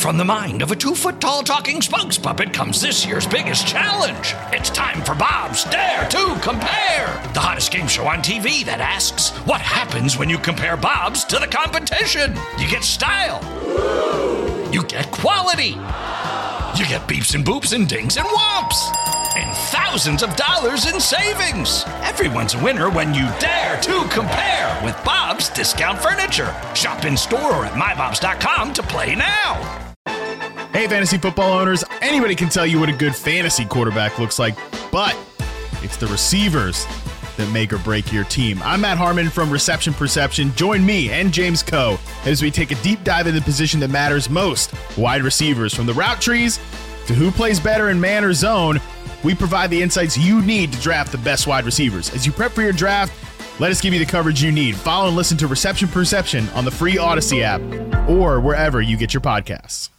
From the mind of a 2-foot-tall talking spokes puppet comes this year's biggest challenge. It's time for Bob's Dare to Compare, the hottest game show on TV that asks, what happens when you compare Bob's to the competition? You get style. You get quality. You get beeps and boops and dings and whomps. And thousands of dollars in savings. Everyone's a winner when you dare to compare with Bob's Discount Furniture. Shop in store or at mybobs.com to play now. Hey, fantasy football owners, anybody can tell you what a good fantasy quarterback looks like, but it's the receivers that make or break your team. I'm Matt Harmon from Reception Perception. Join me and James Coe as we take a deep dive into the position that matters most, wide receivers. From the route trees to who plays better in man or zone, we provide the insights you need to draft the best wide receivers. As you prep for your draft, let us give you the coverage you need. Follow and listen to Reception Perception on the free Odyssey app or wherever you get your podcasts.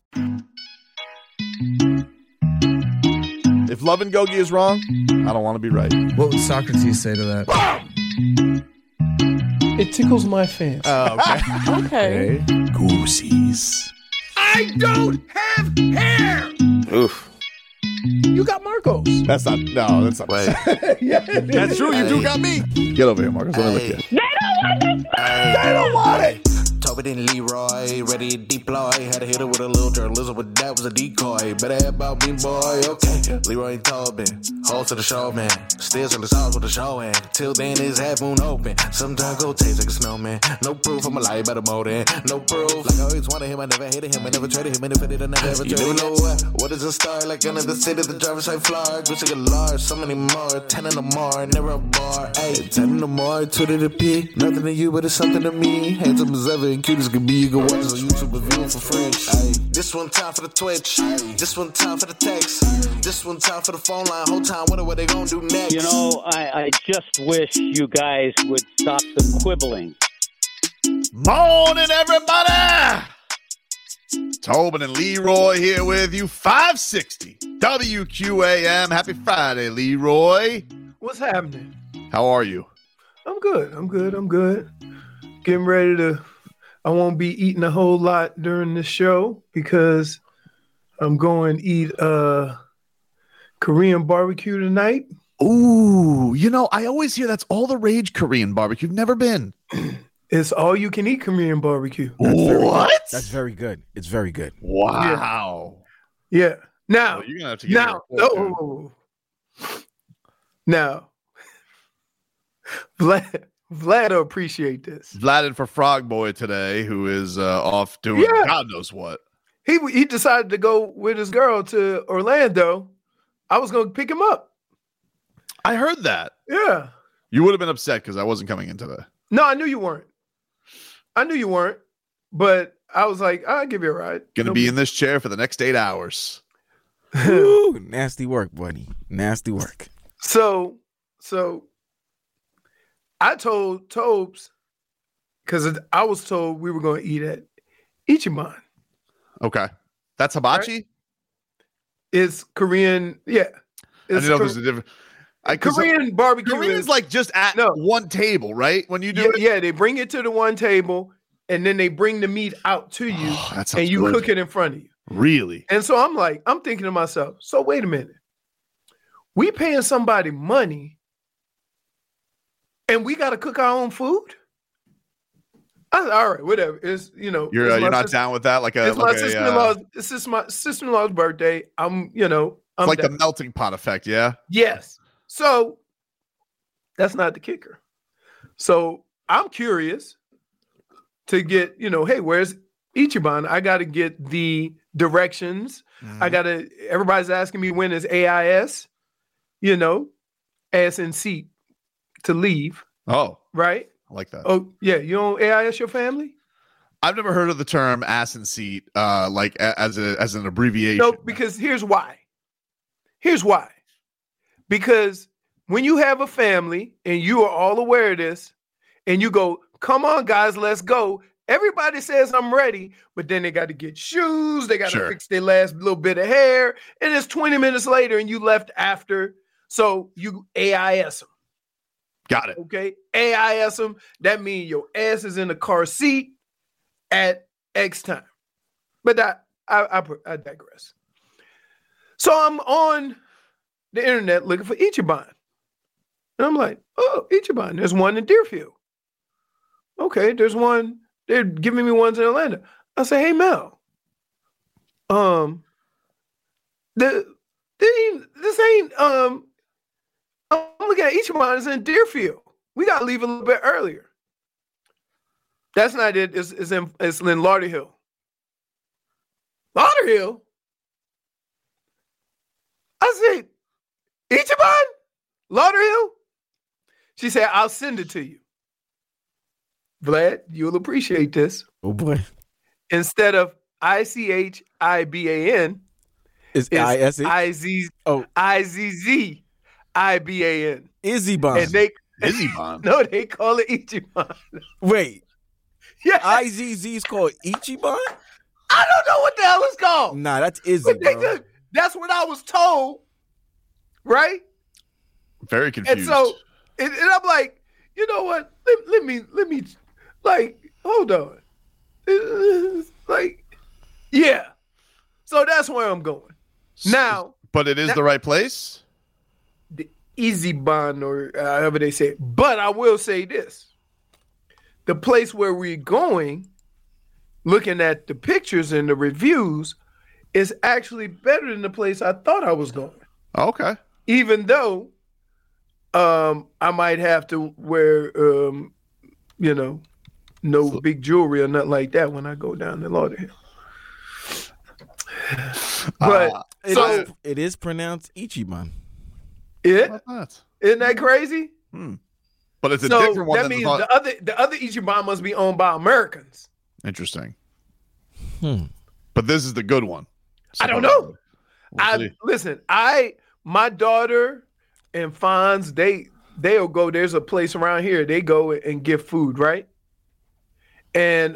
If love and Gogi is wrong, I don't want to be right. What would Socrates say to that? It tickles my fancy. Oh, okay. Okay. Goosies. I don't have hair. Oof. You got Marcos. That's not. Wait. Yeah, That's true. You do got me. Get over here, Marcus. Let me look at you. They don't want it. Tobin and Leroy, ready to deploy. Had to hit it with a little journalism, but that was a decoy. Better have about me, boy. Okay, Leroy and Tobin, hold to the show, man. Still in the sauce with the show, and till then it's half moon open. Sometimes go taste like a snowman. No proof, I'm a lie about a motor. No proof, like I always wanted him, I never hated him, I never traded him, and if I did, I never ever traded him. You never know what is a star, like another city, the driver's side floor. Gucci a large, so many more, 10 in the more, never a bar. Ayy, 10 in the more, 2 to the P. Nothing to you, but it's something to me. Handsome as ever and cute as can be. You can watch us on YouTube and view it for free. Ayy, this one time for the Twitch. This one time for the text. This one time for the phone line. Whole time wondering what they gonna do next. You know, I just wish you guys would stop the quibbling. Morning, everybody. Tobin and Leroy here with you. 560 WQAM. Happy Friday, Leroy. What's happening? How are you? I'm good. Getting ready to. I won't be eating a whole lot during the show because I'm going to eat Korean barbecue tonight. Ooh, you know, I always hear that's all the rage Korean barbecue. You've never been. It's all you can eat Korean barbecue. What? That's very good. It's very good. Wow. Yeah. Now, Well, you're gonna have to get now, Vlad will appreciate this. Vladin for Frog Boy today, who is off doing God knows what. He decided to go with his girl to Orlando. I was going to pick him up. I heard that. Yeah. You would have been upset because I wasn't coming in today. No, I knew you weren't. But I was like, I'll give you a ride. Gonna be in this chair for the next 8 hours. Ooh, nasty work, buddy. Nasty work. So I told Tobes, because I was told we were going to eat at Ichiban. Okay. That's hibachi? Right? It's Korean, yeah. I didn't know if there's a different... Korean barbecue Korean's like just at one table, right? When you do it? Yeah, they bring it to the one table, and then they bring the meat out to you, and you cook it in front of you. Really? And so I'm thinking to myself, so wait a minute. We paying somebody money, and we got to cook our own food? I said, all right, whatever. It's, You're not down with that? It's my sister-in-law's birthday. I'm like down. the melting pot effect, yeah? Yes. So that's not the kicker. So I'm curious to get, hey, where's Ichiban? I got to get the directions. Mm-hmm. Everybody's asking me when is AIS, ass in seat to leave. Oh. Right? I like that. Oh, yeah. You don't AIS your family? I've never heard of the term ass and seat, like as an abbreviation. No, because here's why. Because when you have a family and you are all aware of this and you go, come on, guys, let's go. Everybody says I'm ready, but then they got to get shoes. They got to fix their last little bit of hair. And it's 20 minutes later and you left after. So you AIS them. Got it. Okay. AIS them. That means your ass is in the car seat at X time. But I digress. So I'm on the internet looking for Ichiban. And I'm like, oh, Ichiban. There's one in Deerfield. Okay, there's one. They're giving me ones in Atlanta. I say, hey, Mel. This ain't. I'm looking at Ichiban. It's in Deerfield. We gotta leave a little bit earlier. That's not it. It's in Lauderhill. Lauderhill? I said, Ichiban? Lauderhill? She said, I'll send it to you. Vlad, you'll appreciate this. Oh boy. Instead of ICHIBAN, It's ISH? IZZIBAN. Ichiban. And they Ichiban. No, they call it Ichiban. Wait. Yeah. IZZ is called Ichiban? I don't know what the hell it's called. Nah, that's Izzy, But they bro. that's what I was told, right? Very confused. And so, and I'm like, you know what? Let me, like, hold on. Like, yeah. So that's where I'm going. Now, but it is the right place? the Easy Bond, or however they say it. But I will say this. The place where we're going, looking at the pictures and the reviews, is actually better than the place I thought I was going. Okay. Even though I might have to wear, no big jewelry or nothing like that when I go down to Lauderhill. But It is pronounced Ichiban. Isn't that crazy? But it's a different one. That means the other Ichiban must be owned by Americans. Interesting. But this is the good one. I don't know. We'll see. My daughter and Fonz, they'll go. There's a place around here. They go and get food, right? And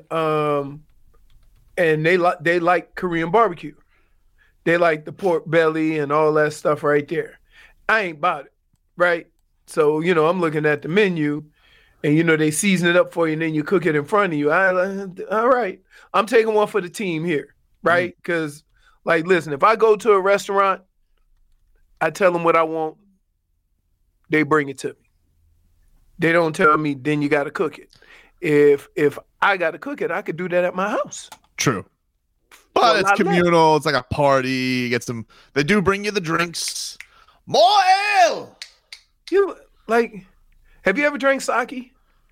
they like Korean barbecue. They like the pork belly and all that stuff right there. I ain't about it, right? So, I'm looking at the menu and, they season it up for you and then you cook it in front of you. All right. I'm taking one for the team here, right? Because, listen, if I go to a restaurant, I tell them what I want. They bring it to me. They don't tell me, then you got to cook it. If I got to cook it, I could do that at my house. True. But it's communal. It's like a party. They do bring you the drinks. More ale. Have you ever drank sake?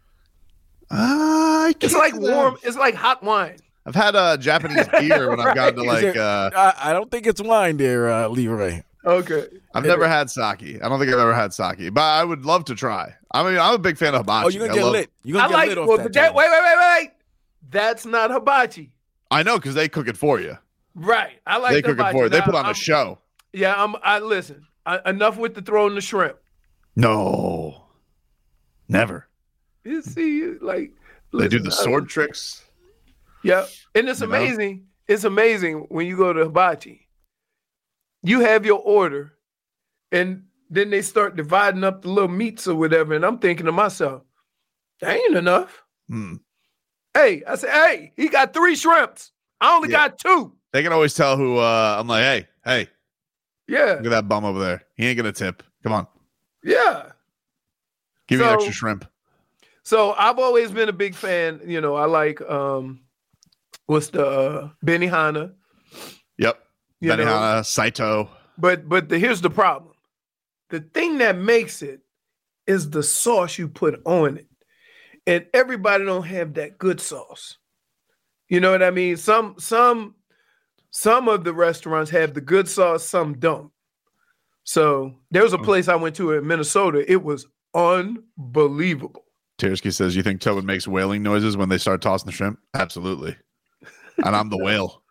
It's like warm. It's like hot wine. I've had Japanese beer when I've gone to I don't think it's wine there, Leroy. Okay. I've never had sake. I don't think I've ever had sake, but I would love to try. I mean, I'm a big fan of hibachi. Oh, you're going to get lit. You're going to get lit off that. Wait. That's not hibachi. I know, because they cook it for you. Right. I like they cook it for you. They put on a show. Yeah, I listen. Enough with the throwing the shrimp. No. Never. You see, they do the sword tricks. Yeah. And it's amazing. It's amazing when you go to hibachi. You have your order, and then they start dividing up the little meats or whatever, and I'm thinking to myself, that ain't enough. Hey, I said, he got 3 shrimps. I only got 2. They can always tell who I'm like, hey. Yeah. Look at that bum over there. He ain't going to tip. Come on. Yeah. Give me extra shrimp. So I've always been a big fan. I like, what's the Benihana. Yep. Benihana, Saito. But here's the problem. The thing that makes it is the sauce you put on it. And everybody don't have that good sauce. You know what I mean? Some of the restaurants have the good sauce, some don't. So there was a place I went to in Minnesota. It was unbelievable. Tiersky says, you think Tobin makes wailing noises when they start tossing the shrimp? Absolutely. And I'm the whale.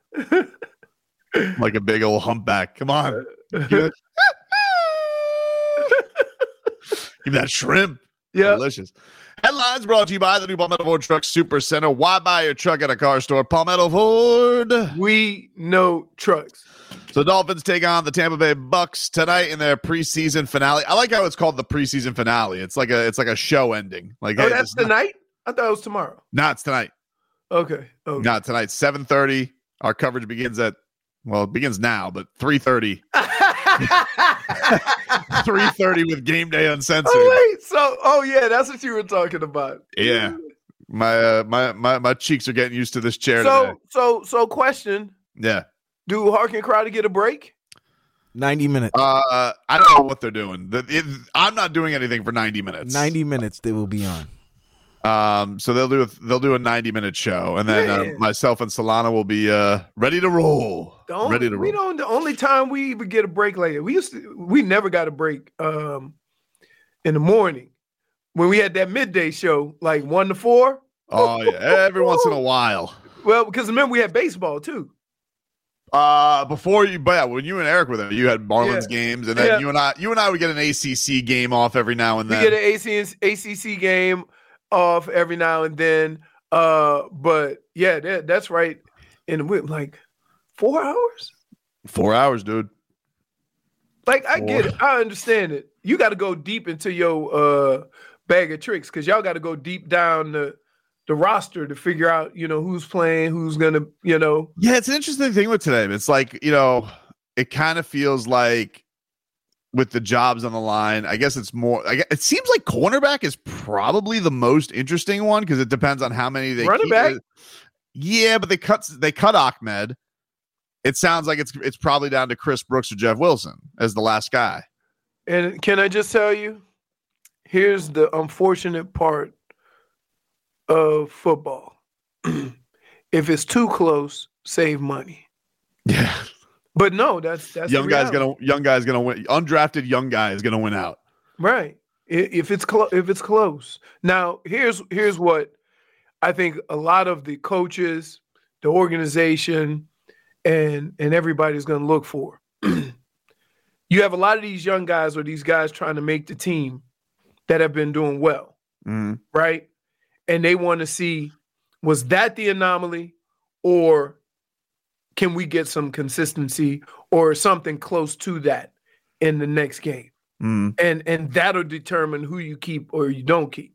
Like a big old humpback. Come on. Give me that shrimp. Yeah. Delicious. Headlines brought to you by the new Palmetto Ford Truck Super Center. Why buy your truck at a car store? Palmetto Ford. We know trucks. So Dolphins take on the Tampa Bay Bucks tonight in their preseason finale. I like how it's called the preseason finale. It's like a show ending. Like, that's tonight? I thought it was tomorrow. No, it's tonight. Okay. Not tonight. 7:30. Our coverage begins it begins now, but 3:30. 3:30 with Game Day Uncensored. Yeah, that's what you were talking about. Yeah. My cheeks are getting used to this chair today. So question. Yeah. Do Hark and Crowder get a break? 90 minutes. I don't know what they're doing. I'm not doing anything for 90 minutes. 90 minutes they will be on. So they'll do a 90-minute show, and then myself and Solana will be ready to roll. The only time we would get a break like that, we never got a break in the morning when we had that midday show, like 1 to 4. Oh yeah, every once in a while. Well, because remember we had baseball too. When you and Eric were there, you had Marlins games, and then you and I would get an ACC game off every now and then. We get an ACC game off every now and then. But yeah, that's right. And we're like 4 hours. 4 hours, dude. Like I get it, I understand it. You got to go deep into your bag of tricks because y'all got to go deep down the roster to figure out, who's playing, who's gonna, Yeah, it's an interesting thing with today. It's like, it kind of feels like with the jobs on the line, I guess it's more. It seems like cornerback is probably the most interesting one because it depends on how many they running back. Yeah, but they cut Ahmed. It sounds like it's probably down to Chris Brooks or Jeff Wilson as the last guy. And can I just tell you, here's the unfortunate part of football. If it's too close, save money. Yeah. But no, that's young guy's gonna win. Undrafted young guy is gonna win out. Right. If it's close. Now, here's what I think a lot of the coaches, the organization, and everybody's gonna look for. You have a lot of these young guys or these guys trying to make the team that have been doing well. Right? And they want to see, was that the anomaly, or can we get some consistency or something close to that in the next game? And that'll determine who you keep or you don't keep.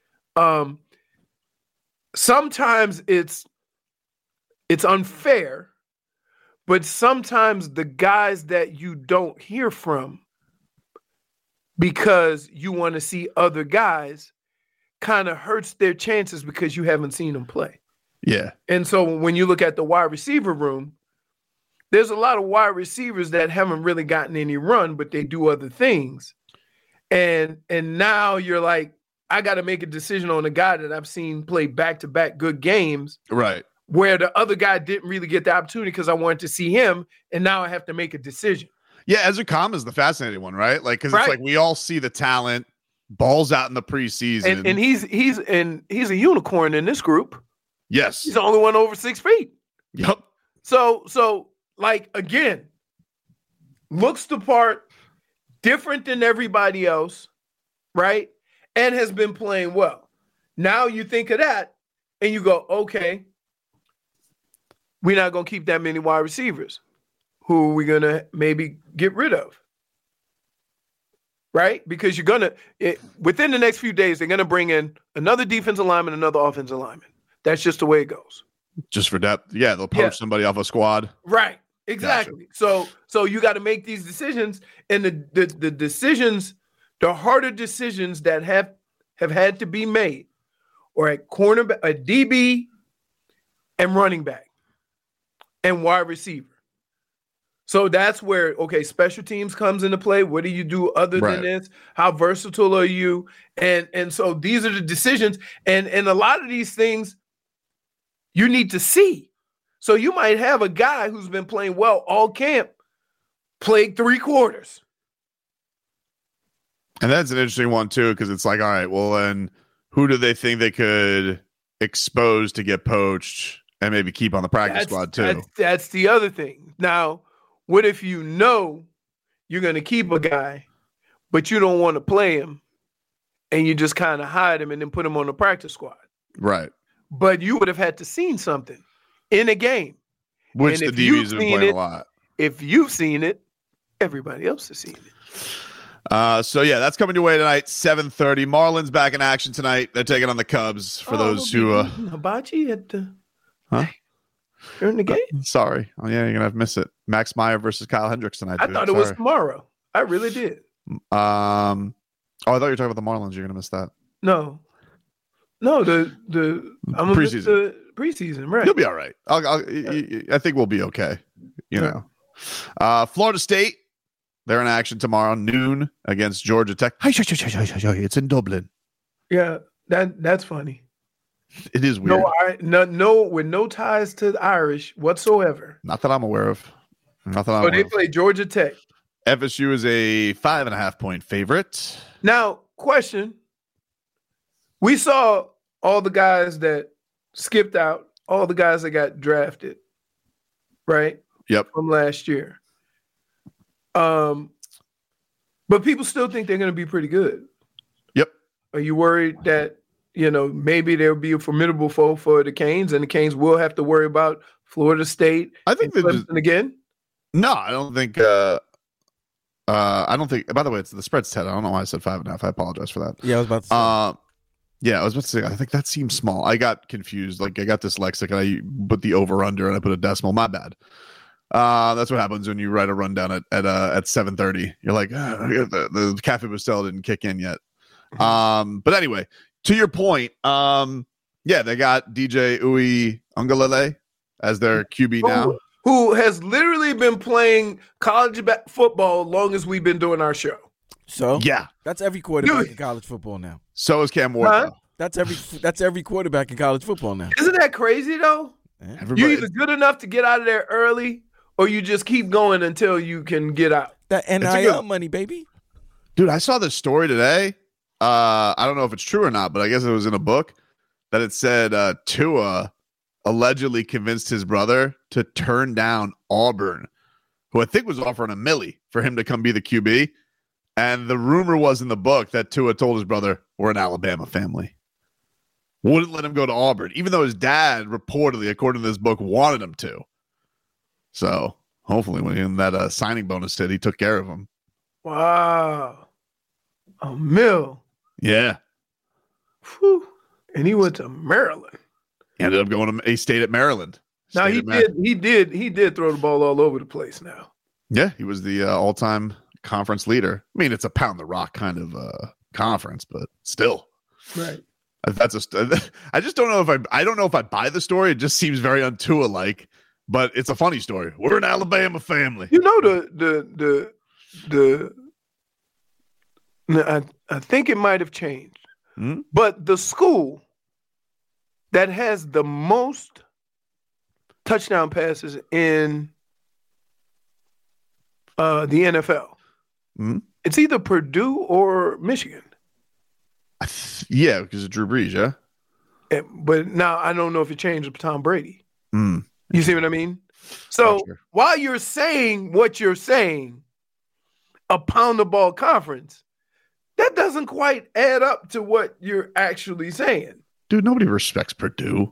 Sometimes it's unfair, but sometimes the guys that you don't hear from because you want to see other guys kind of hurts their chances because you haven't seen them play. Yeah. And so when you look at the wide receiver room, there's a lot of wide receivers that haven't really gotten any run, but they do other things. And now you're like, I got to make a decision on a guy that I've seen play back-to-back good games. Right. Where the other guy didn't really get the opportunity because I wanted to see him, and now I have to make a decision. Yeah, Ezra Comm is the fascinating one, right? Like, because it's like we all see the talent, balls out in the preseason, and he's a unicorn in this group. Yes, he's the only one over 6 feet. Yep. So like again, looks the part, different than everybody else, right? And has been playing well. Now you think of that, and you go, okay, we're not gonna keep that many wide receivers. Who are we gonna maybe get rid of? Right? Because within the next few days, they're going to bring in another defensive lineman, another offensive lineman. That's just the way it goes. Just for depth. Yeah, they'll poach somebody off a squad. Right. Exactly. Gotcha. So you got to make these decisions, and the decisions, the harder decisions that have had to be made, or at cornerback, a DB, and running back, and wide receiver. So that's where, okay, special teams comes into play. What do you do other than this? How versatile are you? And so these are the decisions. And a lot of these things you need to see. So you might have a guy who's been playing well all camp, played 3 quarters. And that's an interesting one, too, because it's like, all right, well, then who do they think they could expose to get poached and maybe keep on the practice squad, too? That's the other thing. Now, what if you know you're going to keep a guy, but you don't want to play him, and you just kind of hide him and then put him on the practice squad? Right. But you would have had to seen something in a game. Which the DBs have been playing a lot. If you've seen it, everybody else has seen it. So, yeah, that's coming your way tonight, 7:30. Marlins back in action tonight. They're taking on the Cubs for those who... Hibachi at the... Huh? during the game. Sorry. Oh, yeah, you're going to have to miss it. Max Meyer versus Kyle Hendricks tonight. I thought it was tomorrow. I really did. I thought you were talking about the Marlins. You're going to miss that. No, the I'm gonna miss the preseason, right? You'll be all right. I think we'll be okay. You know, Florida State, they're in action tomorrow noon against Georgia Tech. It's in Dublin. Yeah, that's funny. It is weird. No, with no ties to the Irish whatsoever. Not that I'm aware of. So they play Georgia Tech. FSU is a 5.5-point favorite. Now, question. We saw all the guys that skipped out, all the guys that got drafted, right? Yep. From last year. But people still think they're going to be pretty good. Yep. Are you worried that, maybe there'll be a formidable foe for the Canes and the Canes will have to worry about Florida State? I think and Clemson again? No, I don't think I don't think, by the way, it's the spread's 10. I don't know why I said 5.5. I apologize for that. Yeah, I was about to say. Yeah, I was about to say, I think that seems small. I got confused. Like, I got dyslexic and I put the over-under and I put a decimal. My bad. That's what happens when you write a rundown at 7:30. You're like, the Cafe Bustelo didn't kick in yet. But anyway, to your point, yeah, they got DJ Uiagalelei as their QB now. Who has literally been playing college football long as we've been doing our show. So yeah, that's every quarterback in college football now. So is Cam Ward. Huh? That's every quarterback in college football now. Isn't that crazy though? Yeah. You're either good enough to get out of there early, or you just keep going until you can get out. That NIL money, baby. Dude, I saw this story today. I don't know if it's true or not, but I guess it was in a book that it said Tua allegedly convinced his brother to turn down Auburn, who I think was offering $1 million for him to come be the QB. And the rumor was in the book that Tua told his brother, we're an Alabama family. Wouldn't let him go to Auburn, even though his dad reportedly, according to this book, wanted him to. So hopefully when that signing bonus hit, he took care of him. Wow. $1 million. Yeah. Whew. And he went to Maryland. He ended up going to A-State at Maryland. Now he did throw the ball all over the place now. Yeah, he was the all-time conference leader. I mean, it's a pound the rock kind of conference, but still. Right. I just don't know if I buy the story. It just seems very un-Tua-like, but it's a funny story. We're an Alabama family. You know I think it might have changed. Hmm? But the school that has the most touchdown passes in the NFL, it's either Purdue or Michigan. Yeah, because of Drew Brees, yeah. But now I don't know if it changed with Tom Brady. Mm. You see what I mean? So Gotcha. While you're saying what you're saying, a pound the ball conference, that doesn't quite add up to what you're actually saying. Dude, nobody respects Purdue.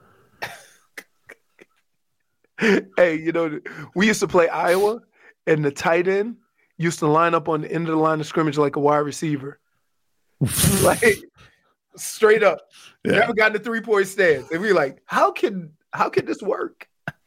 Hey, we used to play Iowa, and the tight end used to line up on the end of the line of scrimmage like a wide receiver. Like, straight up. Yeah. Never got in the 3-point stance. And we were like, how can this work?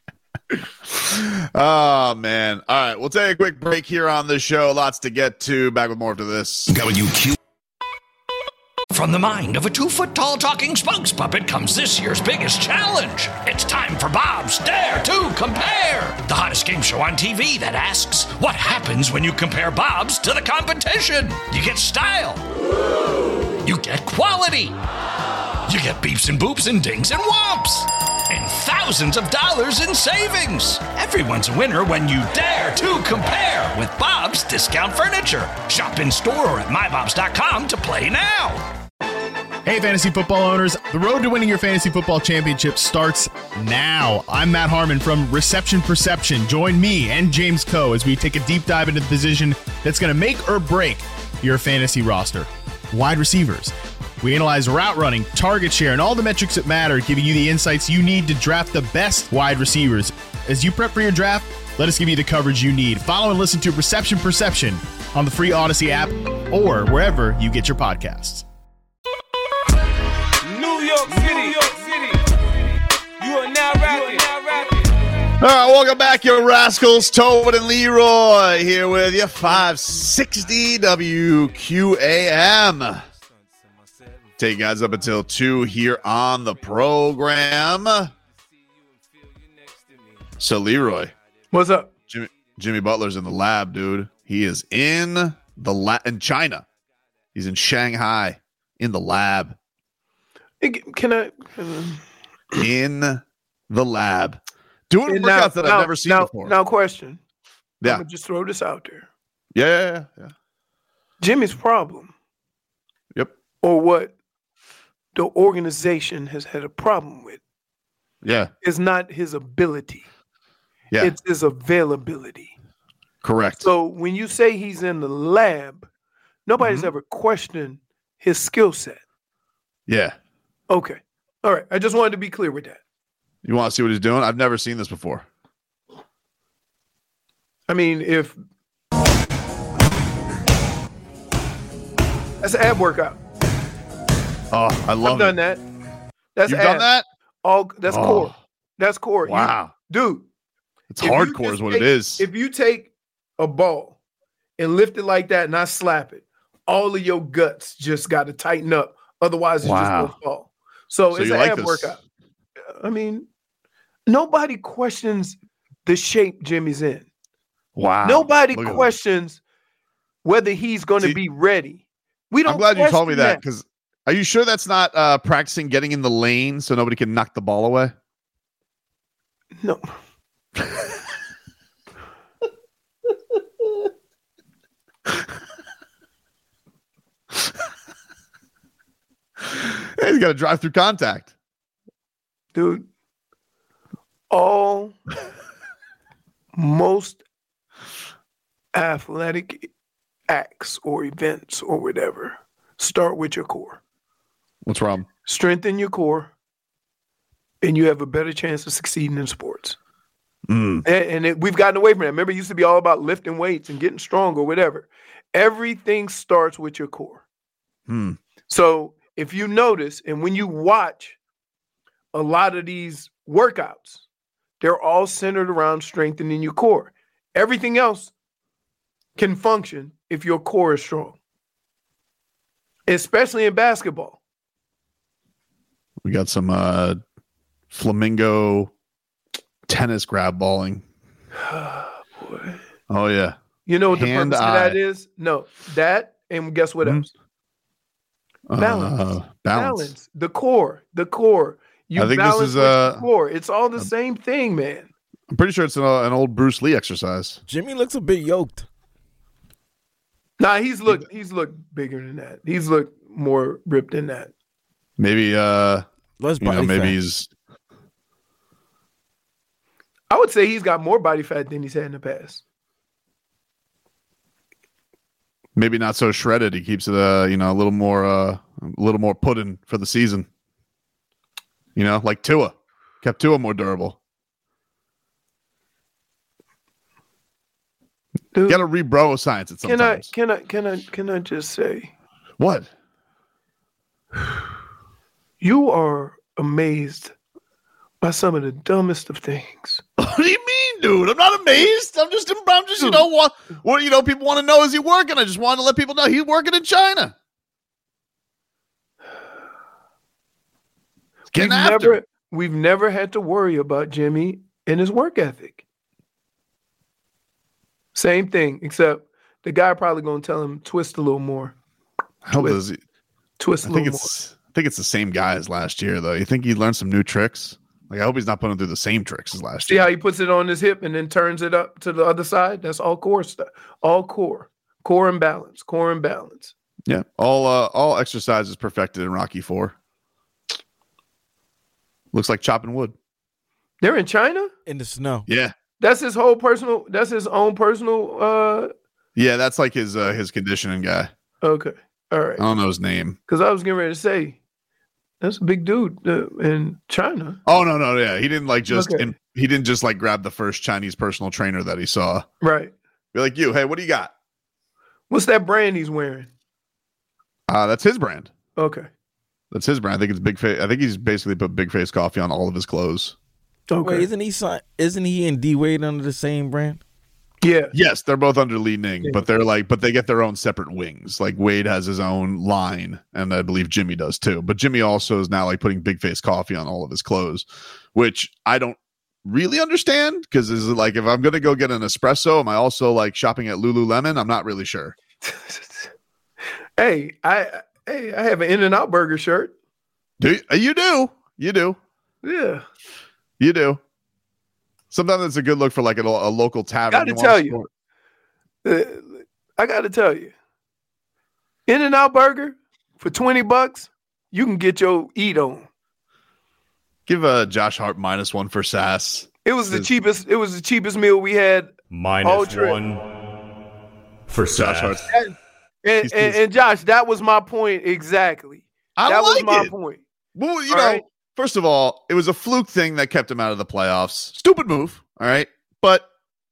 Oh, man. All right, we'll take a quick break here on the show. Lots to get to. Back with more after this. WQ. From the mind of a 2-foot-tall talking spokes puppet comes this year's biggest challenge. It's time for Bob's Dare to Compare, the hottest game show on TV that asks, what happens when you compare Bob's to the competition? You get style. You get quality. You get beeps and boops and dings and whomps. And thousands of dollars in savings. Everyone's a winner when you dare to compare with Bob's Discount Furniture. Shop in store or at mybobs.com to play now. Hey, fantasy football owners, the road to winning your fantasy football championship starts now. I'm Matt Harmon from Reception Perception. Join me and James Coe as we take a deep dive into the position that's going to make or break your fantasy roster. Wide receivers. We analyze route running, target share, and all the metrics that matter, giving you the insights you need to draft the best wide receivers. As you prep for your draft, let us give you the coverage you need. Follow and listen to Reception Perception on the free Odyssey app or wherever you get your podcasts. New York City. You are now rapping All right, welcome back, you rascals. Tobin and Leroy here with you. 560 WQAM. Take you guys up until 2 here on the program. So, Leroy. What's up? Jimmy Butler's in the lab, dude. He is in the in China. He's in Shanghai in the lab. Can I? In the lab. Doing workouts that I've never seen before. Now, question. Yeah. I'm going to just throw this out there. Yeah. Jimmy's problem. Yep. Or what the organization has had a problem with. Yeah. Is not his ability. Yeah. It's his availability. Correct. So when you say he's in the lab, nobody's ever questioned his skill set. Yeah. Okay. All right. I just wanted to be clear with that. You want to see what he's doing? I've never seen this before. I mean, if that's an ab workout. Oh, I love I've done that. That's You've ab. done that? That's core. That's core. Wow. Dude. It's hardcore is what it is. If you take a ball and lift it like that and I slap it, all of your guts just got to tighten up. Otherwise, it's just going to fall. So it's an ab workout. I mean, nobody questions the shape Jimmy's in. Wow. Nobody questions whether he's going to be ready. We don't. I'm glad you told me that, because are you sure that's not practicing getting in the lane so nobody can knock the ball away? No. He's got to drive through contact. Dude, most athletic acts or events or whatever start with your core. What's wrong? Strengthen your core, and you have a better chance of succeeding in sports. We've gotten away from that. Remember, it used to be all about lifting weights and getting strong or whatever. Everything starts with your core. So if you notice, and when you watch a lot of these workouts, they're all centered around strengthening your core. Everything else can function if your core is strong, especially in basketball. We got some flamingo tennis grab balling. Boy. Oh, yeah. You know what the purpose of that is? No, that, and guess what else? Balance. The core. You I think balance this is the core. It's all the same thing, man. I'm pretty sure it's an old Bruce Lee exercise. Jimmy looks a bit yoked. Nah, he's looked bigger than that. He's looked more ripped than that. Maybe maybe he's. I would say he's got more body fat than he's had in the past. Maybe not so shredded. He keeps it a little more pudding for the season. Like Tua. Kept Tua more durable. Dude, you got to read bro science at sometimes. Can I just say what? You are amazed by some of the dumbest of things. What do you mean, dude? I'm not amazed. I'm just dude. What people want to know, is he working? I just wanted to let people know he's working in China. We've never had to worry about Jimmy and his work ethic. Same thing, except the guy probably going to tell him twist a little more. How does he? Twist a little more. I think it's the same guy as last year, though. You think he learned some new tricks? Like, I hope he's not putting through the same tricks as last year. See how he puts it on his hip and then turns it up to the other side? That's all core stuff. All core. Core and balance. Core and balance. Yeah. All exercises perfected in Rocky IV. Looks like chopping wood. They're in China? In the snow. Yeah. That's his own personal Yeah, that's like his conditioning guy. Okay. All right. I don't know his name. Because I was getting ready to say, that's a big dude in China. Oh, no. Yeah. He didn't he didn't just like grab the first Chinese personal trainer that he saw. Right. Be like, hey, what do you got? What's that brand he's wearing? That's his brand. Okay. That's his brand. I think it's Big Face. I think he's basically put Big Face Coffee on all of his clothes. Okay. Wait, isn't he and D Wade under the same brand? Yeah. Yes, they're both under Li Ning, but they get their own separate wings. Like Wade has his own line, and I believe Jimmy does too. But Jimmy also is now like putting Big Face Coffee on all of his clothes, which I don't really understand, because is it like, if I'm gonna go get an espresso, am I also like shopping at Lululemon? I'm not really sure. Hey, I have an In-N-Out Burger shirt. You do. Yeah. You do. Sometimes it's a good look for like a local tavern. I got to tell you, In-N-Out Burger for $20, you can get your eat on. Give Josh Hart -1 for sass. It was the cheapest. It was the cheapest meal we had. -1 for Josh Hart. And Josh, that was my point exactly. That was my point. Well, you know, first of all, it was a fluke thing that kept him out of the playoffs. Stupid move, all right? But,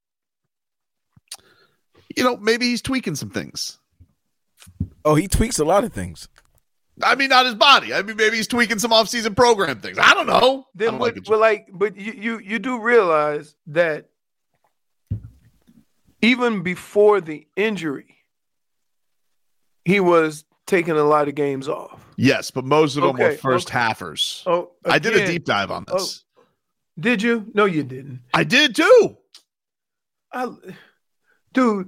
you know, maybe he's tweaking some things. Oh, he tweaks a lot of things. I mean, not his body. I mean, maybe he's tweaking some off-season program things. I don't know. Then, but you do realize that even before the injury, he was taking a lot of games off. Yes, but most of them were first halfers. Oh, again, I did a deep dive on this. Did you? No, you didn't. I did too. Dude.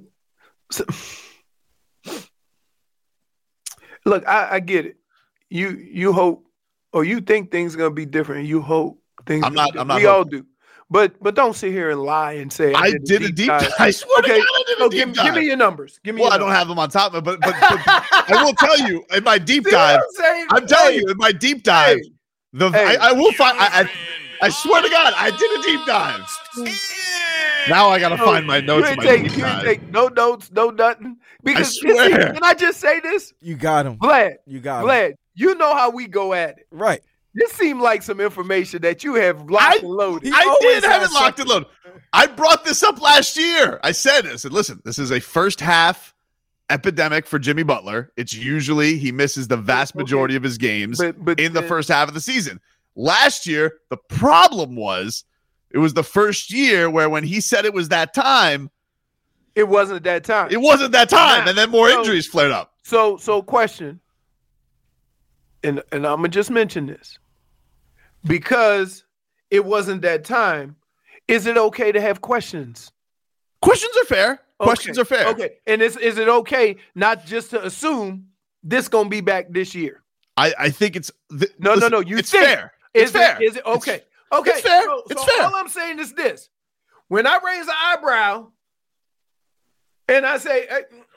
Look, I get it. You hope, or you think things are gonna be different. You hope things. I'm not. We all do. But don't sit here and lie and say I did a deep dive. I swear to God, I did a deep dive. Give me your numbers. I don't have them on top of it, but I will tell you in my deep dive. I'm telling you in my deep dive. I will find. I swear to God, I did a deep dive. Now I gotta find my notes. You ain't take no notes, no nothing. Because I swear. Can I just say this? You got him. Vlad. Vlad, you know how we go at it. Right. This seemed like some information that you have locked and loaded. I did have it locked and loaded. I brought this up last year. I said, listen, this is a first half epidemic for Jimmy Butler. It's usually he misses the vast majority of his games in the first half of the season. Last year, the problem was it was the first year where when he said it was that time, it wasn't that time. It wasn't that time, and then more injuries flared up. So question, and I'm gonna just mention this. Because it wasn't that time, is it okay to have questions? Questions are fair. Okay. Questions are fair. Okay. And is it okay not just to assume this going to be back this year? I think it's... No. It's fair. It's fair. Is it okay? Okay. It's fair. So it's fair. All I'm saying is this. When I raise an eyebrow and I say,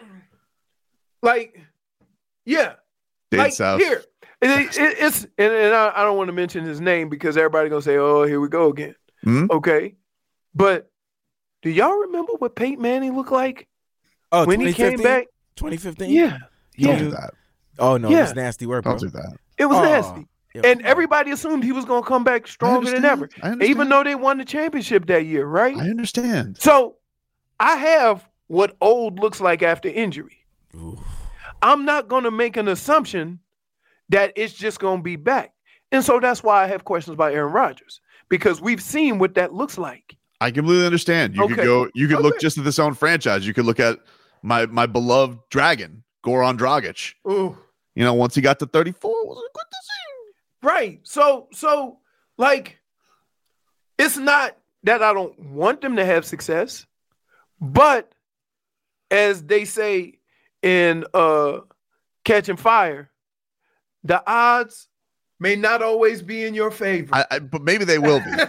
yeah. Dade South. Here. It's I don't want to mention his name because everybody's gonna say, "Oh, here we go again." Mm-hmm. Okay, but do y'all remember what Peyton Manning looked like when he came back? 2015. Yeah. Don't do that. Oh no, it was nasty work. Bro. Don't do that. It was nasty, and everybody assumed he was gonna come back stronger than ever, even though they won the championship that year, right? I understand. So I have what old looks like after injury. Ooh. I'm not gonna make an assumption that it's just going to be back. And so that's why I have questions about Aaron Rodgers, because we've seen what that looks like. I completely understand. You could look just at this own franchise. You could look at my beloved Dragon, Goran Dragic. Ooh. You know, once he got to 34, it was good to see. Right. So it's not that I don't want them to have success, but as they say in Catching Fire, the odds may not always be in your favor. But maybe they will be.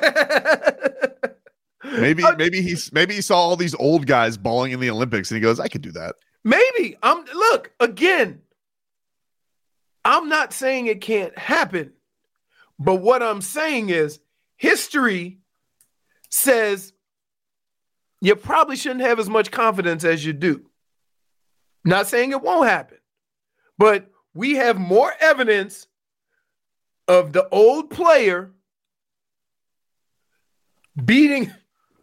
maybe he saw all these old guys balling in the Olympics and he goes, I could do that. Maybe. Look, again, I'm not saying it can't happen. But what I'm saying is history says you probably shouldn't have as much confidence as you do. Not saying it won't happen, but we have more evidence of the old player beating.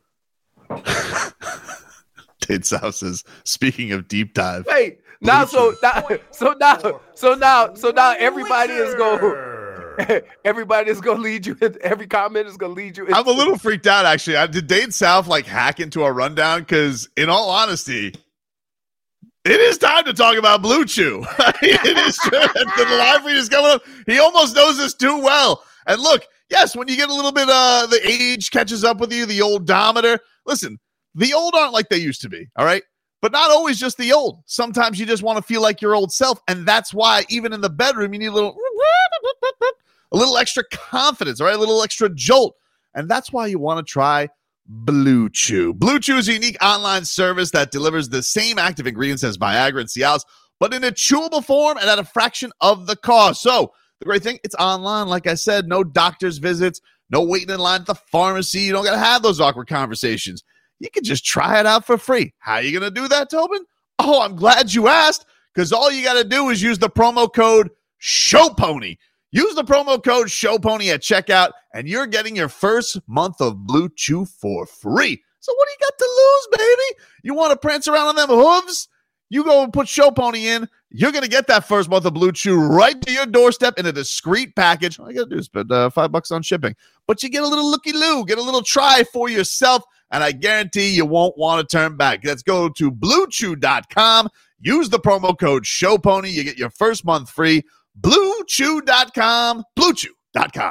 Dade South says, speaking of deep dive. Wait, now everybody is going. Everybody is going to lead you. Every comment is going to lead you. I'm a little freaked out, actually. Did Dane South hack into our rundown? Because in all honesty, it is time to talk about Blue Chew. It is true. The live read is coming up. He almost knows this too well. And look, yes, when you get a little bit the age catches up with you, the oldometer. Listen, the old aren't like they used to be, all right? But not always just the old. Sometimes you just want to feel like your old self, and that's why even in the bedroom you need a little extra confidence, all right? A little extra jolt. And that's why you want to try Blue Chew. Blue Chew is a unique online service that delivers the same active ingredients as Viagra and Cialis, but in a chewable form and at a fraction of the cost. So the great thing, it's online. Like I said, no doctor's visits, no waiting in line at the pharmacy. You don't got to have those awkward conversations. You can just try it out for free. How are you going to do that, Tobin? Oh, I'm glad you asked, because all you got to do is use the promo code SHOWPONY. Use the promo code SHOWPONY at checkout, and you're getting your first month of Blue Chew for free. So what do you got to lose, baby? You want to prance around on them hooves? You go and put ShowPony in. You're going to get that first month of Blue Chew right to your doorstep in a discreet package. All you got to do is spend $5 on shipping. But you get a little looky-loo, get a little try for yourself, and I guarantee you won't want to turn back. Let's go to BlueChew.com. Use the promo code ShowPony. You get your first month free. BlueChew.com. BlueChew.com.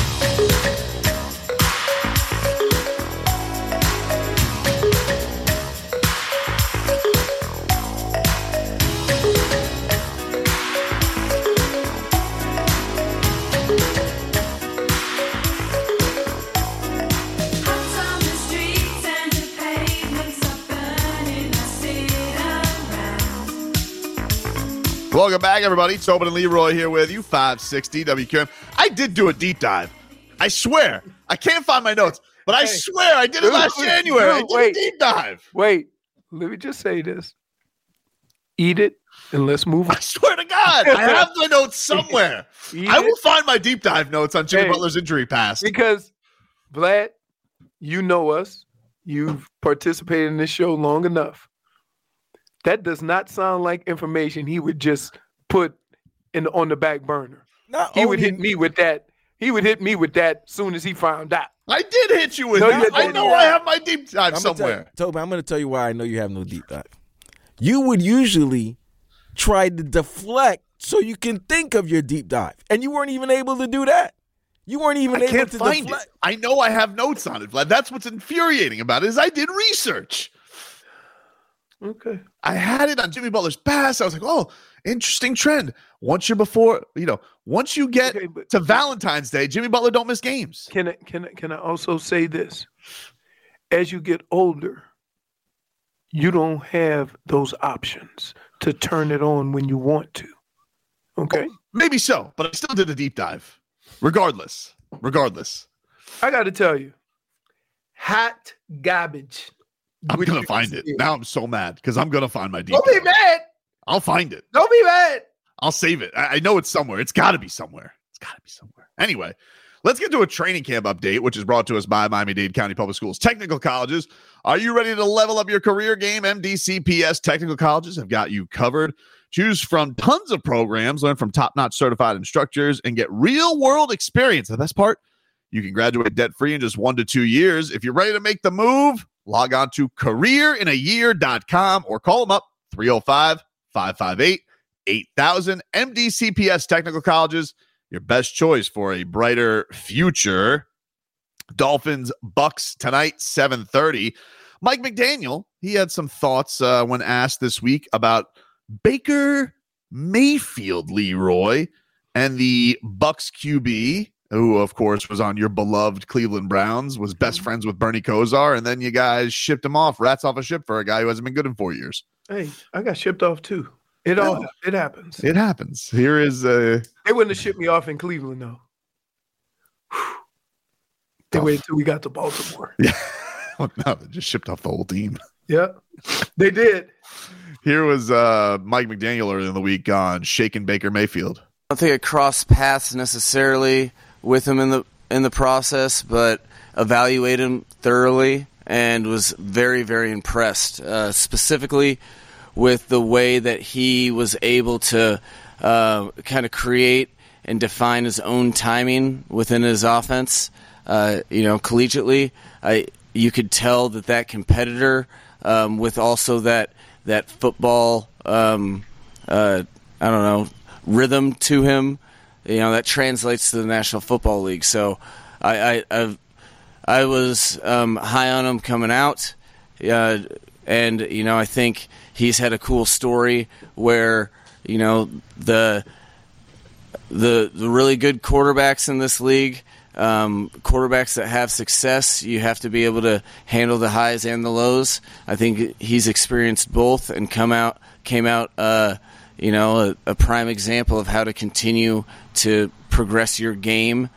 Welcome back, everybody. Tobin and Leroy here with you, 560 WQAM. I did do a deep dive. I swear. I can't find my notes, but I swear I did it last January. I did a deep dive. Wait, let me just say this. Eat it, and let's move on. I swear to God, I have my notes somewhere. I will find my deep dive notes on Jimmy Butler's injury past. Because, Vlad, you know us. You've participated in this show long enough. That does not sound like information he would just put on the back burner. He would hit me with that. He would hit me with that as soon as he found out. I did hit you with that. I know I have my deep dive somewhere. Toby, I'm going to tell you why I know you have no deep dive. You would usually try to deflect so you can think of your deep dive, and you weren't even able to do that. You weren't even able to find it. I know I have notes on it, Vlad. That's what's infuriating about it is I did research. Okay. I had it on Jimmy Butler's pass. I was like, oh, interesting trend. Once you get to Valentine's Day, Jimmy Butler don't miss games. Can I also say this? As you get older, you don't have those options to turn it on when you want to. Okay? Maybe so, but I still did a deep dive. Regardless. I got to tell you, hot garbage. I'm going to find it. Now I'm so mad because I'm going to find my deep dive. Don't be mad. I'll find it. Don't be mad. I'll save it. I know it's somewhere. It's got to be somewhere. Anyway, let's get to a training camp update, which is brought to us by Miami-Dade County Public Schools Technical Colleges. Are you ready to level up your career game? MDCPS Technical Colleges have got you covered. Choose from tons of programs, learn from top-notch certified instructors, and get real-world experience. The best part, you can graduate debt-free in just 1 to 2 years. If you're ready to make the move, log on to careerinayear.com or call them up 305-558-8000. MDCPS Technical Colleges, your best choice for a brighter future. Dolphins Bucks tonight, 7:30. Mike McDaniel, he had some thoughts when asked this week about Baker Mayfield, Leroy, and the Bucks QB, who, of course, was on your beloved Cleveland Browns, was best friends with Bernie Kosar, and then you guys shipped him off, rats off a ship for a guy who hasn't been good in 4 years. Hey, I got shipped off too. It happens. It happens. Here is They wouldn't have shipped me off in Cleveland, though. They waited until we got to Baltimore. Yeah. Well, no, they just shipped off the whole team. Yeah, they did. Here was Mike McDaniel earlier in the week on shaking Baker Mayfield. I don't think I crossed paths necessarily with him in the process, but evaluated him thoroughly and was very, very impressed, specifically with the way that he was able to kind of create and define his own timing within his offense. Collegiately, you could tell that competitor with also that football, rhythm to him, that translates to the National Football League. So I was high on him coming out, and I think he's had a cool story where the really good quarterbacks in this league, quarterbacks that have success, you have to be able to handle the highs and the lows. I think he's experienced both and came out a prime example of how to continue to progress your game.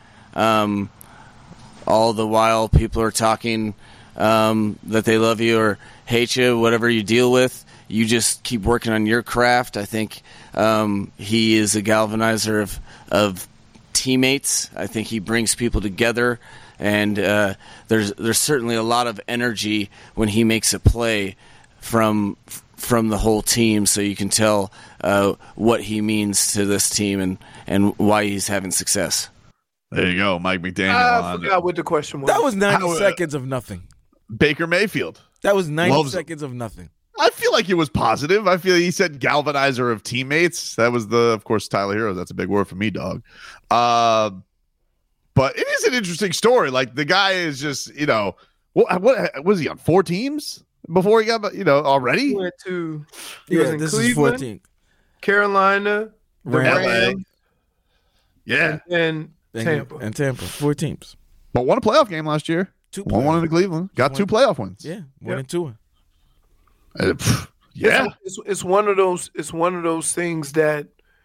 All the while people are talking that they love you or hate you, whatever you deal with, you just keep working on your craft. I think he is a galvanizer of teammates. I think he brings people together, and there's certainly a lot of energy when he makes a play from the whole team, so you can tell what he means to this team and why he's having success. There you go, Mike McDaniel. I forgot what the question was. That was 90 seconds of nothing. Baker Mayfield. That was 90 seconds of nothing. I feel like it was positive. I feel he said galvanizer of teammates. That was of course, Tyler Hero. That's a big word for me, dog. But it is an interesting story. Like, the guy is just, what was he on 4 teams before he got, already? He went to, was in this Cleveland, is 14. Carolina, the Rams, and Tampa. And Tampa, 4 teams. But won a playoff game last year. 2 Won one in Cleveland. Got 2 playoff wins. Yeah, 1 and 2. Yeah, it's one of those. It's one of those things that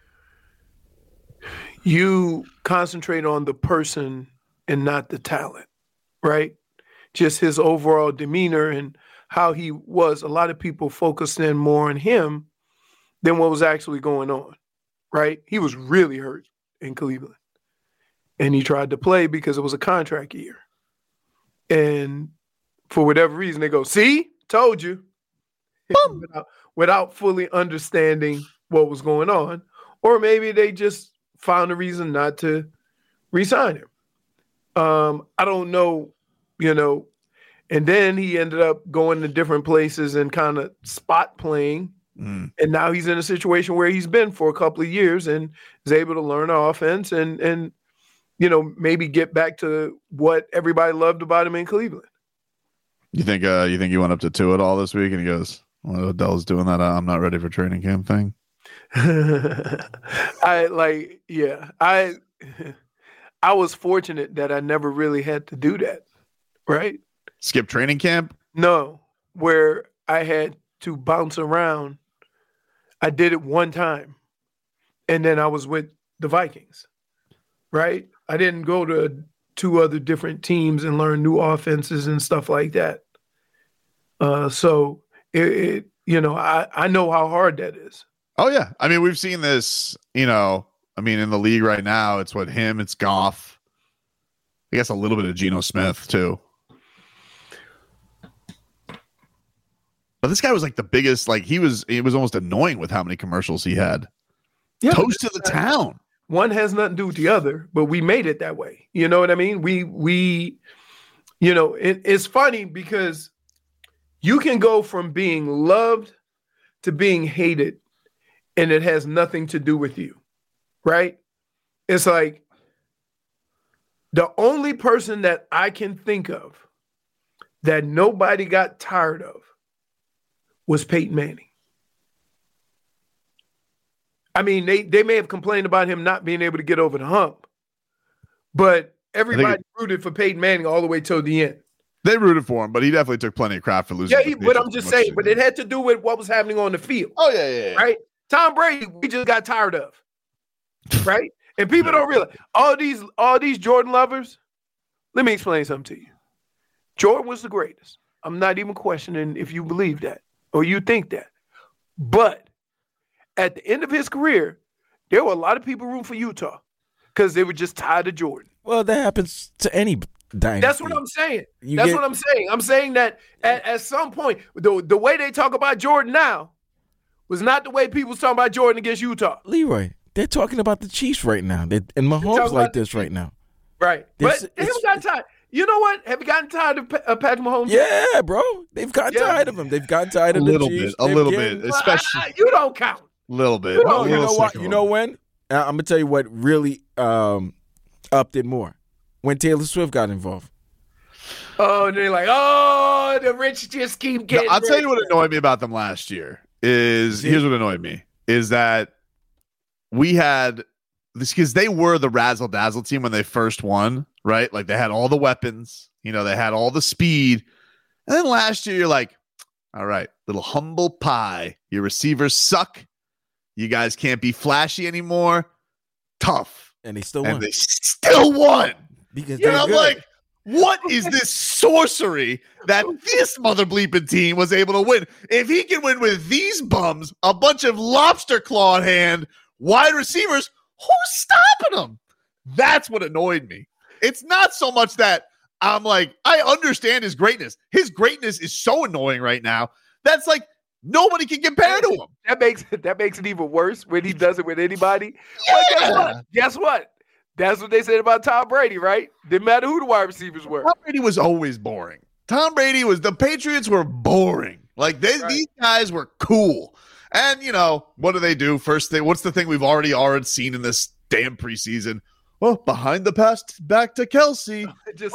you concentrate on the person and not the talent, right? Just his overall demeanor and how he was. A lot of people focused in more on him than what was actually going on, right? He was really hurt in Cleveland, and he tried to play because it was a contract year, and for whatever reason, they go, "See, told you." Without fully understanding what was going on, or maybe they just found a reason not to re-sign him. I don't know, and then he ended up going to different places and kind of spot playing. And now he's in a situation where he's been for a couple of years and is able to learn the offense and maybe get back to what everybody loved about him in Cleveland. You think he went up to 2 at all this week and he goes, well, Odell's doing that I'm not ready for training camp thing? I was fortunate that I never really had to do that, right? Skip training camp? No, where I had to bounce around. I did it one time, and then I was with the Vikings, right? I didn't go to 2 other different teams and learn new offenses and stuff like that. So I know how hard that is. Oh yeah. I mean, we've seen this, in the league right now, it's it's Goff. I guess a little bit of Geno Smith too. But this guy was like the biggest, it was almost annoying with how many commercials he had. Yeah, toast to the town. One has nothing to do with the other, but we made it that way. You know what I mean? It's funny because you can go from being loved to being hated, and it has nothing to do with you, right? It's like the only person that I can think of that nobody got tired of was Peyton Manning. I mean, they may have complained about him not being able to get over the hump, but everybody rooted for Peyton Manning all the way till the end. They rooted for him, but he definitely took plenty of crap for losing. Yeah, but I'm just saying, but it had to do with what was happening on the field. Oh, yeah. Right? Tom Brady, we just got tired of. Right? And people don't realize, all these Jordan lovers, let me explain something to you. Jordan was the greatest. I'm not even questioning if you believe that or you think that. But at the end of his career, there were a lot of people rooting for Utah because they were just tired of Jordan. Well, that happens to any dynasty. That's what I'm saying. What I'm saying. I'm saying that at some point, the way they talk about Jordan now was not the way people was talking about Jordan against Utah. Leroy, They're talking about the Chiefs right now. And Mahomes like this right now. Right. But they haven't gotten tired. You know what? Have you gotten tired of Patrick Mahomes? Yeah, bro. They've gotten tired of him. They've gotten tired of the Chiefs. A little bit. Especially. You don't count. A little bit. No, you know what? You know when? I'm going to tell you what really upped it more. When Taylor Swift got involved. Oh, and they're like, oh, the rich just keep getting I'll tell you what annoyed me about them last year here's what annoyed me, is that we had this, because they were the razzle dazzle team when they first won, right? Like they had all the weapons, they had all the speed. And then last year you're like, all right, little humble pie. Your receivers suck. You guys can't be flashy anymore. Tough. And they still won. And they still won. Because I'm like, what is this sorcery that this mother bleeping team was able to win? If he can win with these bums, a bunch of lobster claw in hand, wide receivers, who's stopping them? That's what annoyed me. It's not so much that I'm like, I understand his greatness. His greatness is so annoying right now. That's like, nobody can compare to him. That makes it even worse when he does it with anybody. Yeah. But guess what? That's what they said about Tom Brady, right? Didn't matter who the wide receivers were. Tom Brady was always boring. The Patriots were boring. Like these guys were cool. And what do they do? First thing, what's the thing we've already seen in this damn preseason? Well, behind the pass back to Kelsey.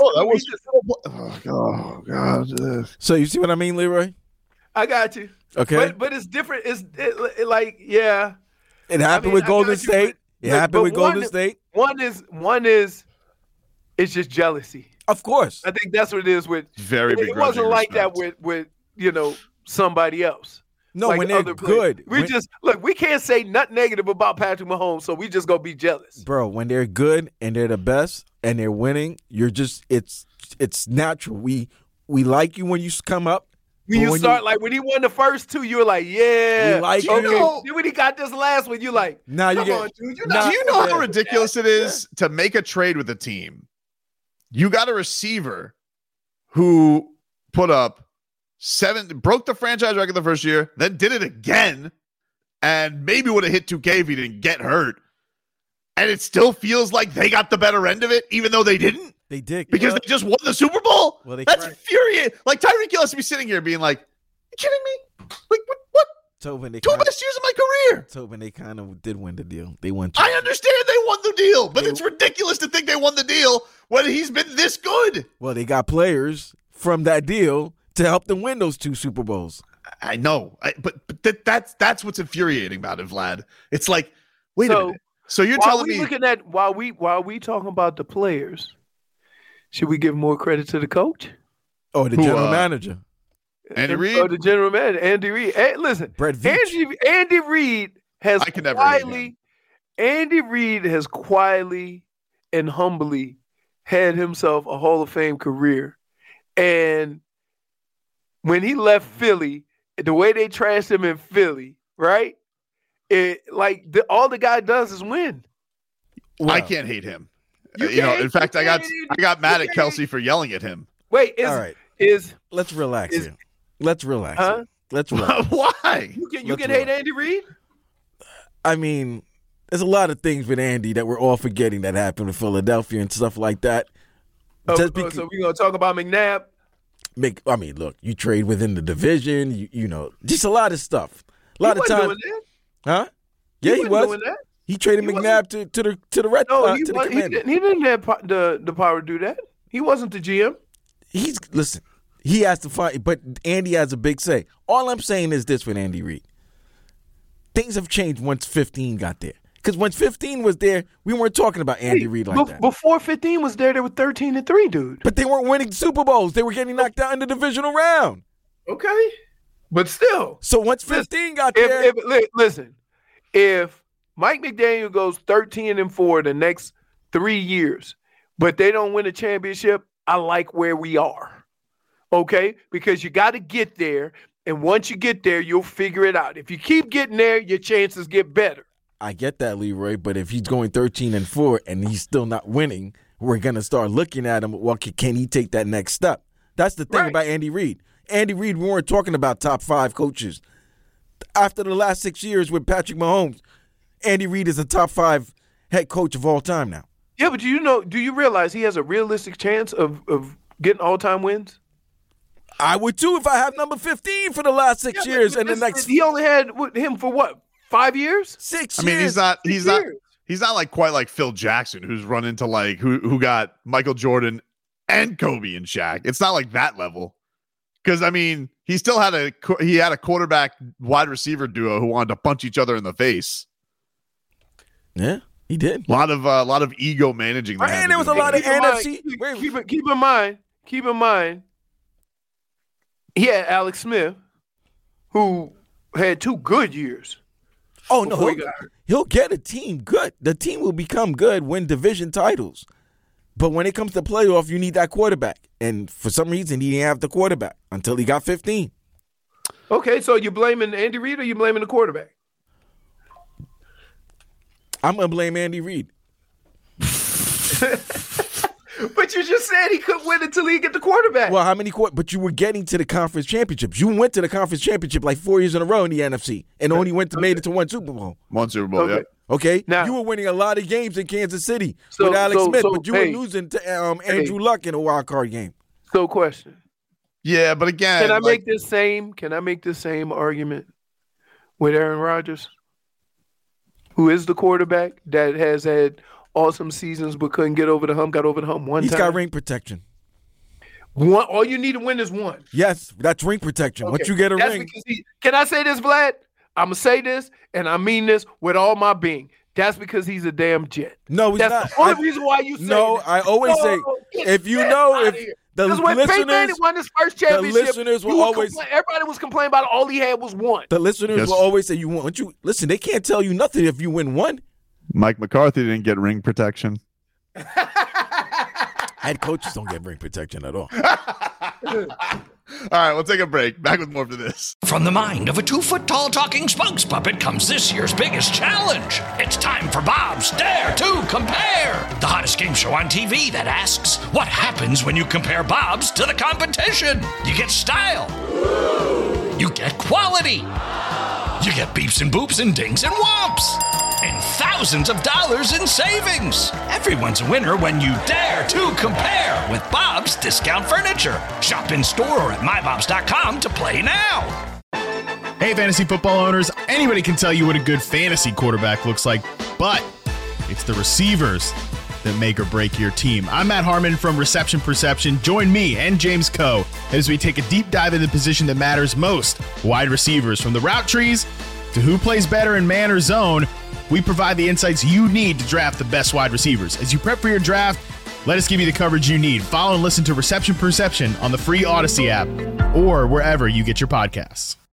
Oh God. So you see what I mean, Leroy? I got you. Okay. But it's different. Yeah. It happened with Golden State. It happened with Golden State. One is it's just jealousy. Of course. I think that's what it is with very big. It wasn't like that with somebody else. No, like when they're good. We can't say nothing negative about Patrick Mahomes, so we just gonna be jealous. Bro, when they're good and they're the best and they're winning, you're just it's natural. We like you when you come up. When you start, when he won the first two, you were like, yeah. We like you. Then when he got this last one, you like, do you know how ridiculous it is to make a trade with a team? You got a receiver who put up broke the franchise record the first year, then did it again, and maybe would have hit 2K if he didn't get hurt. And it still feels like they got the better end of it, even though they didn't. They did. Because they just won the Super Bowl? Well, that's infuriating. Like, Tyreek Hill has to be sitting here being like, you kidding me? Like, what? Tobin, Two best years of my career. Tobin, they kind of did win the deal. They won. I understand they won the deal, but it's ridiculous to think they won the deal when he's been this good. Well, they got players from that deal to help them win those 2 Super Bowls. I know. But that's what's infuriating about it, Vlad. It's like, wait a minute. So you're telling me while we talking about the players, should we give more credit to the coach? Oh, the general manager. Andy Reid? Oh, the general manager, Andy Reid. Hey, listen, Brett Veach. Andy Reid has quietly and humbly had himself a Hall of Fame career. And when he left Philly, the way they trashed him in Philly, right? All the guy does is win. Well, I can't hate him. In fact, I got mad at Kelsey for yelling at him. Wait, let's relax here. Let's relax. Huh? Let's relax. Why? You can hate Andy Reid? I mean, there's a lot of things with Andy that we're all forgetting that happened with Philadelphia and stuff like that. So we're gonna talk about McNabb. Look, you trade within the division. You just a lot of stuff. A lot of time. Huh? Yeah, he was. He traded McNabb to the Red Sox. He didn't have the power to do that. He wasn't the GM. He has to find, but Andy has a big say. All I'm saying is this with Andy Reid. Things have changed once 15 got there. Because once 15 was there, we weren't talking about Andy Reid like that. Before 15 was there, they were 13-3, dude. But they weren't winning Super Bowls. They were getting knocked out in the divisional round. Okay. But still. So once 15 got there. Listen, if Mike McDaniel goes 13-4 the next 3 years, but they don't win a championship, I like where we are. Okay? Because you got to get there, and once you get there, you'll figure it out. If you keep getting there, your chances get better. I get that, Leroy, but if he's going 13-4 and he's still not winning, we're going to start looking at him. Well, can he take that next step? That's the thing about Andy Reid. Andy Reid, we weren't talking about top 5 coaches. After the last 6 years with Patrick Mahomes, Andy Reid is a top 5 head coach of all time now. Yeah, but do you realize he has a realistic chance of getting all-time wins? I would too if I have number 15 for the last 6 years, and the next. He only had him for what? 5 years? 6 years. I mean, he's not like quite like Phil Jackson, who's run into like who got Michael Jordan and Kobe and Shaq. It's not like that level. Because I mean, he still had a quarterback wide receiver duo who wanted to punch each other in the face. Yeah, he did. A lot of ego managing. And there was a lot of NFC. Keep in mind. He had Alex Smith, who had 2 good years. Oh, no, he'll get a team good. The team will become good, win division titles. But when it comes to playoff, you need that quarterback. And for some reason, he didn't have the quarterback until he got 15. Okay, so you blaming Andy Reid or you blaming the quarterback? I'm going to blame Andy Reid. But you just said he couldn't win until he get the quarterback. Well, how many but you were getting to the conference championships. You went to the conference championship like 4 years in a row in the NFC and only made it to one Super Bowl. One Super Bowl, okay. Yeah. Okay? Now, you were winning a lot of games in Kansas City with Alex Smith, but you were losing to Andrew Luck in a wild card game. So question. Yeah, but again, can I make this same argument with Aaron Rodgers, who is the quarterback that has had awesome seasons but couldn't get over the hump, got over the hump one time? He's got ring protection. One, all you need to win is one. Yes, that's ring protection. Okay. Once you get a ring. Can I say this, Vlad? I'm going to say this, and I mean this with all my being. That's because he's a damn Jet. No, he's not. That's the only reason why you say No, this. I always say, if you know, if the when Peyton Manning won his first championship, the listeners will always everybody was complaining about it. All he had was one. The listeners will always say, listen, they can't tell you nothing if you win one. Mike McCarthy didn't get ring protection. Head coaches don't get ring protection at all. All right, we'll take a break. Back with more of this. From the mind of a 2-foot-tall talking spokes puppet comes this year's biggest challenge. It's time for Bob's Dare to Compare, the hottest game show on TV that asks, what happens when you compare Bob's to the competition? You get style. You get quality. You get beeps and boops and dings and whomps. And thousands of dollars in savings. Everyone's a winner when you dare to compare with Bob's Discount Furniture. Shop in store or at mybobs.com to play now. Hey, fantasy football owners, anybody can tell you what a good fantasy quarterback looks like, but it's the receivers that make or break your team. I'm Matt Harmon from Reception Perception. Join me and James Coe as we take a deep dive into the position that matters most, wide receivers. From the route trees to who plays better in man or zone, we provide the insights you need to draft the best wide receivers. As you prep for your draft, let us give you the coverage you need. Follow and listen to Reception Perception on the free Odyssey app or wherever you get your podcasts.